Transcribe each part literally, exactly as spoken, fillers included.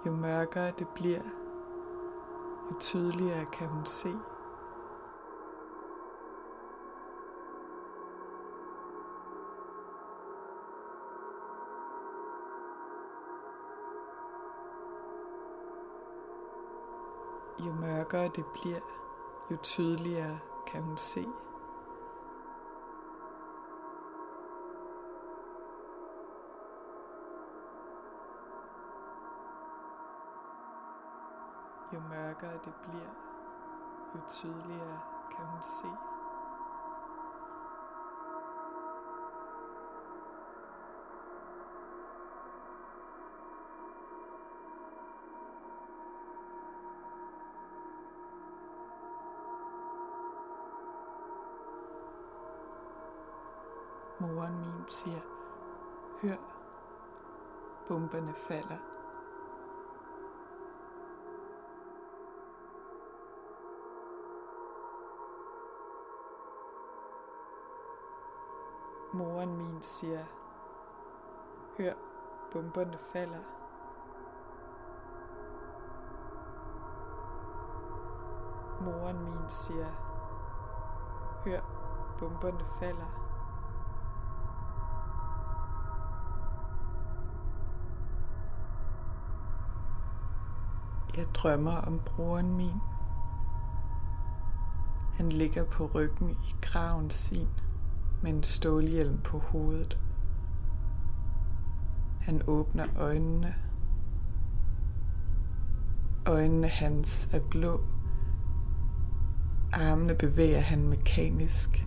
Jo mørkere det bliver, jo tydeligere kan hun se. Jo mørkere det bliver, jo tydeligere kan hun se. Jo mørkere det bliver, jo tydeligere kan hun se. Moren min siger, hør, bomberne falder. Moren min siger, hør, bomberne falder. Moren min siger, hør, bomberne falder. Jeg drømmer om broren min. Han ligger på ryggen i graven sin med en stålhjelm på hovedet. Han åbner øjnene. Øjnene hans er blå. Armene bevæger han mekanisk.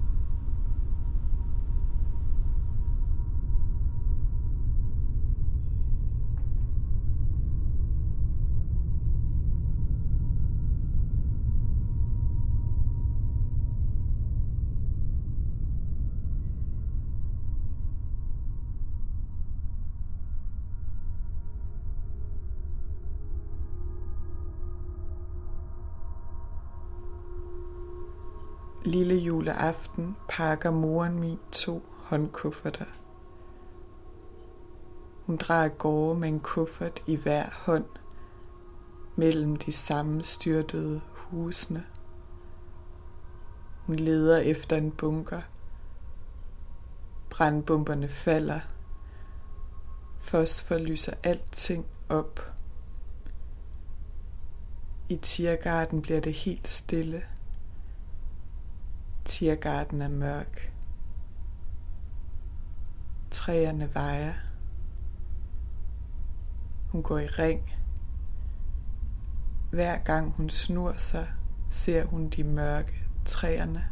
Lille juleaften pakker moren min to håndkufferter. Hun drager gårde med en kuffert i hver hånd mellem de sammenstyrtede husene. Hun leder efter en bunker. Brandbomberne falder. Fosfor lyser alting op. I Tiergarten bliver det helt stille. Tiergarten er mørk. Træerne vejer. Hun går i ring. Hver gang hun snur sig, ser hun de mørke træerne.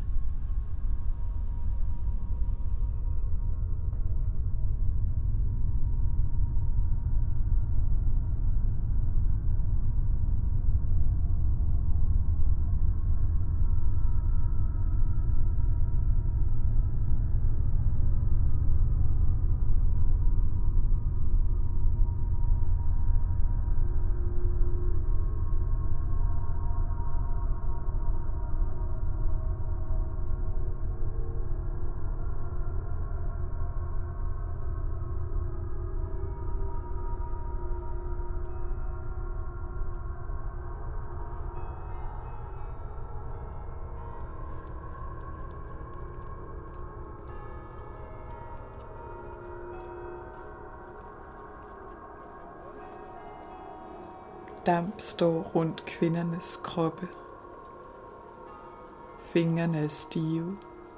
Damp står rundt kvindernes kroppe. Fingrene er stive.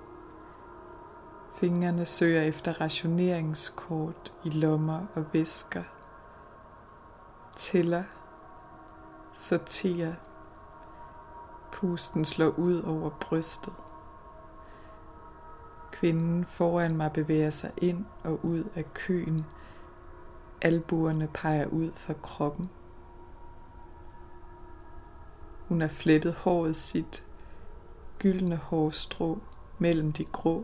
Fingrene søger efter rationeringskort i lommer og væsker. Tæller. Sorterer. Pusten slår ud over brystet. Kvinden foran mig bevæger sig ind og ud af køen. Albuerne peger ud fra kroppen. Hun har flettet håret sit, gyldne hårstrå mellem de grå.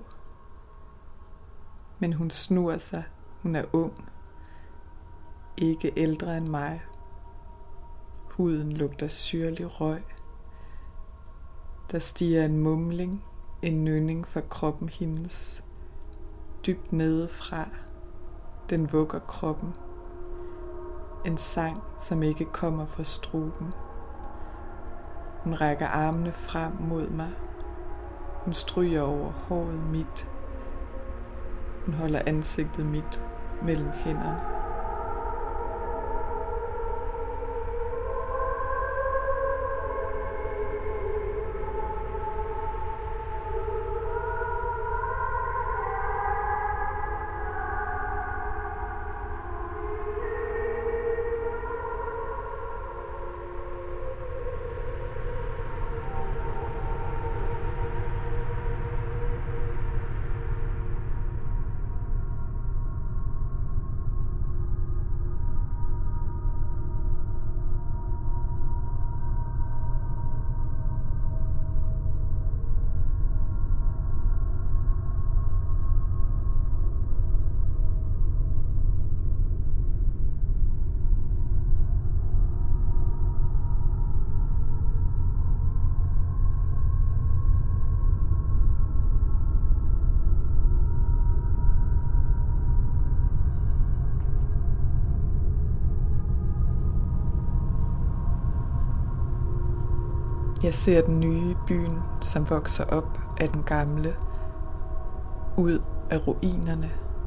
Men hun snur sig, hun er ung, ikke ældre end mig. Huden lugter syrlig røg. Der stiger en mumling, en nynning fra kroppen hendes. Dybt nedefra, den vugger kroppen. En sang, som ikke kommer fra struben. Hun rækker armene frem mod mig. Hun stryger over håret mit. Hun holder ansigtet mit mellem hænderne. Jeg ser den nye byen, som vokser op af den gamle, ud af ruinerne.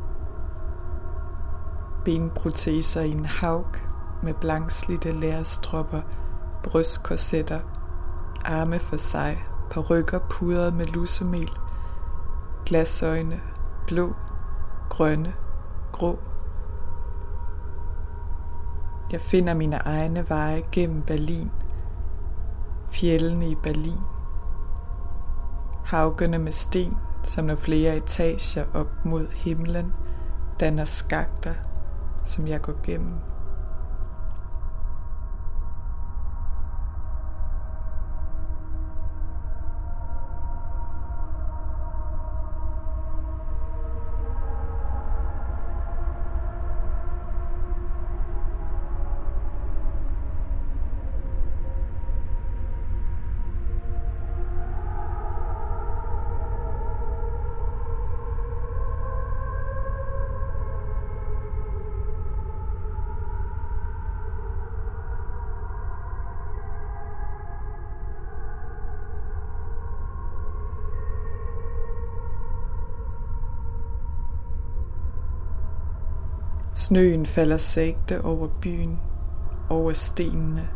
Benproteser i en haug med blankslidte lærstropper, brystkorsetter, arme for sig, parykker pudret med lussemel, glasøjne, blå, grønne, grå. Jeg finder mine egne veje gennem Berlin, fjellene i Berlin, haugene med sten, som når flere etager op mod himlen, danner skakter, som jeg går gennem. Snøen falder sagte over byen, over stenene.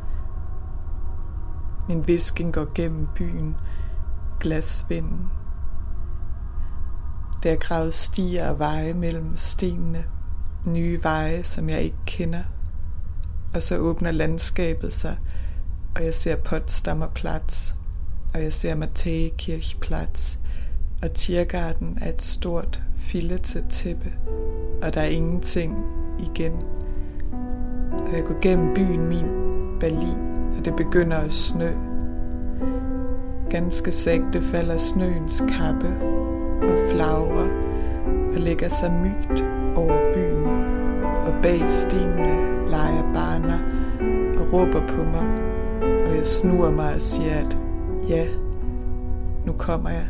En hvisken går gennem byen, glasvinden. Der er gravet stier og veje mellem stenene, nye veje, som jeg ikke kender. Og så åbner landskabet sig, og jeg ser Potsdamer Platz, og jeg ser Matthäikirchplatz, og Tiergarten er et stort, filetet tæppe, og der er ingenting igen. Og jeg går gennem byen min, Berlin, og det begynder at snø. Ganske sagte falder snøens kappe og flagrer og lægger sig mygt over byen, og bag stenene leger barner og råber på mig, og jeg snur mig og siger, at ja, nu kommer jeg.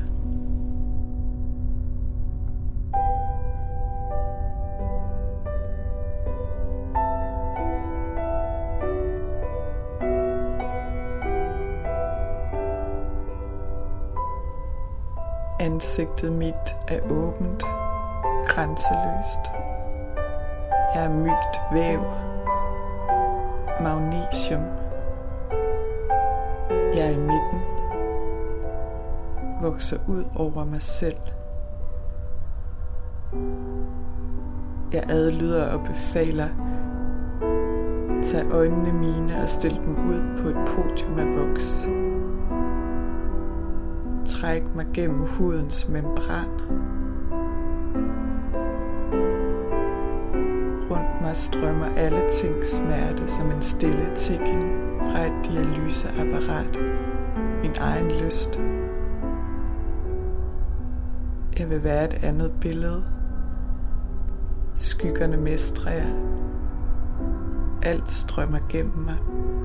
Ansigtet mit er åbent, grænseløst. Jeg er mygt væv, magnesium. Jeg er i midten, vokser ud over mig selv. Jeg adlyder og befaler, tag øjnene mine og stil dem ud på et podium af voks. Træk mig gennem hudens membran. Rundt mig strømmer alle ting smerte som en stille tikken fra et dialyseapparat. Min egen lyst. Jeg vil være et andet billede. Skyggerne mestrer jeg. Alt strømmer gennem mig.